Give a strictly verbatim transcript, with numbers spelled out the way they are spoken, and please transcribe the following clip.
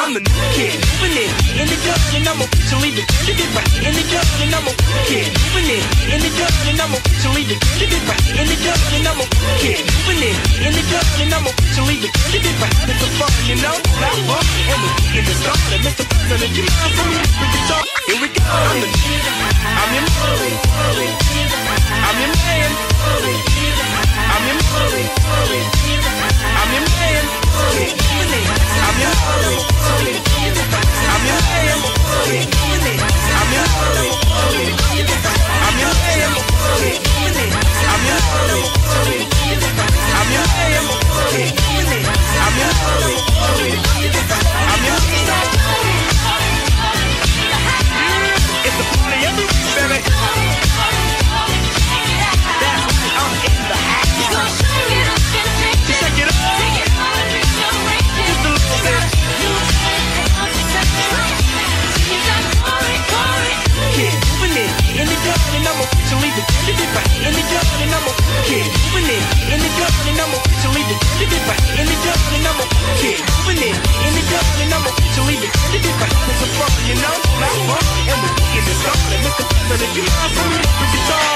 I'm the new kid, moving in, in the garden, I'm officially the kid, right in the garden, I'm a kid, moving in, in the garden, I'm officially the kid, right in the garden, I'm a kid, moving in, in the garden, I'm officially the kid, right. It's a fun, you know, not fun, and we get it started. Mister President, you mind for me? We can talk, here we go. I'm the kid, I'm your man, I'm your man, I'm your man, I'm your man, moving in, I'm your man, I'm your man, moving in, I'm your man, I'm your man, moving in, I'm your man, I'm your man, moving in, I'm your man, I'm your man. It's a party every week, baby. That's why I'm in the house. Check it out. Just a little bit. Kid, moving in, in the garden, I'm officially the kid, right. In the garden, I'm a kid, moving in, in the garden, I'm officially the kid, right. In the garden, I'm a kid, moving in, in the garden, I'm officially the kid, right. It's a fun, you know, not fun, and we're getting it started. Mister President, you mind for me? We can talk.